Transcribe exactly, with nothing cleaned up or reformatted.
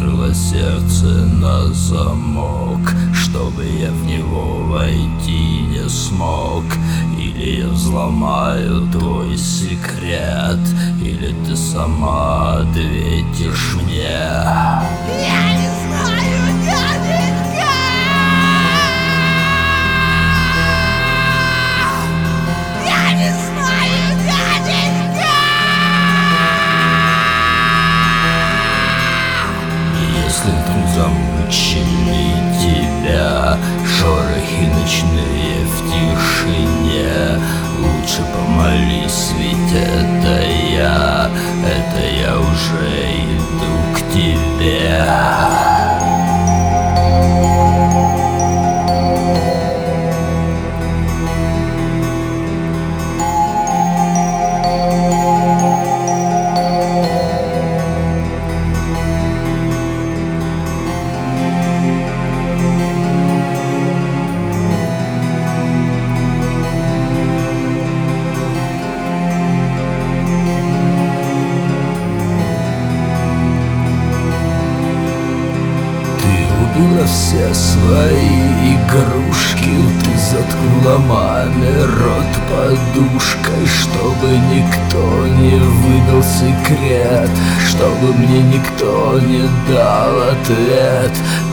закрыла сердце на замок, чтобы я в него войти не смог. Или я взломаю твой секрет, или ты сама ответишь мне. Я не знаю, дяденька! Я не знаю, дяденька! Если вдруг замучили тебя шорохи ночные в тишине, лучше помолись, ведь это я, это я уже иду к тебе. Все свои игрушки ты заткнула маме рот подушкой, чтобы никто не выдал секрет, чтобы мне никто не дал ответ.